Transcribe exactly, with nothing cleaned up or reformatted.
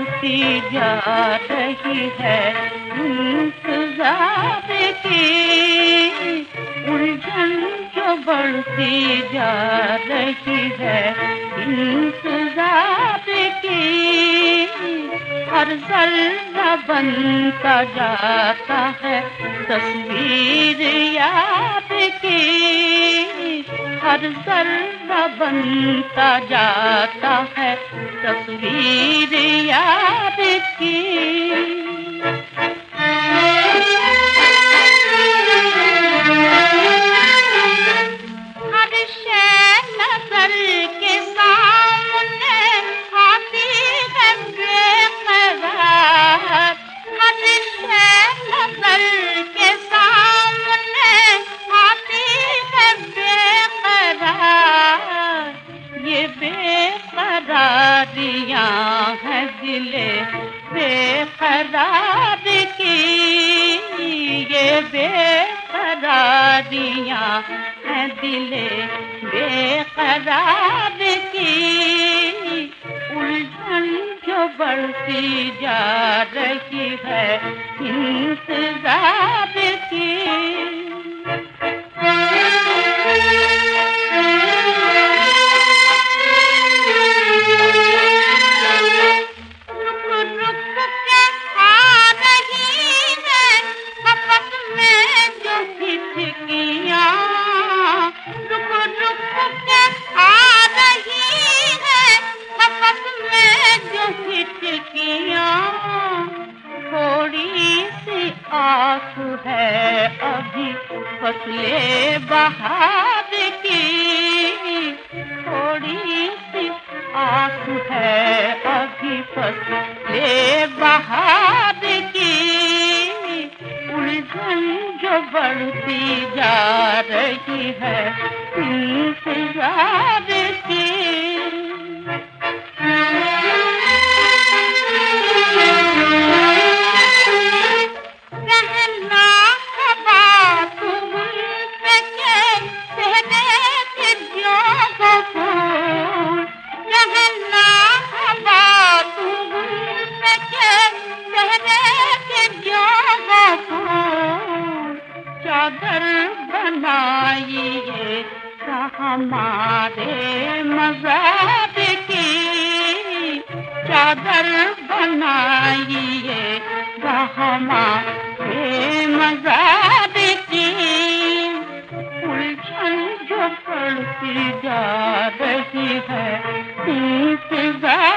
बढ़ती जा रही है इंतजार की, उलझन जो बढ़ती जा रही है इंतजार की। हर जर्रा बनता जाता है तस्वीर याद की, हर जर्रा बनता जाता है तस्वीर याद की। हर शय नजर के सामने आती है बेकरार, हर शय नजर के सामने आती है बेकरार। ये बेकरारियां हैं दिले बेकरार की, ये बेकरारियां हैं दिले बेकरार की। उलझन जो बढ़ती जा रही है इंतजार की। थोड़ी सी आस है अभी फसले बहार की, थोड़ी सी आस है अभी फसले बहार की। उलझन जो बढ़ती जा रही है इंतजार की। चादर बनाइए हमारे मज़ार की, चादर बनाइए हमारे मज़ार की। उलझन जो बढ़ती जा रही है इंतजार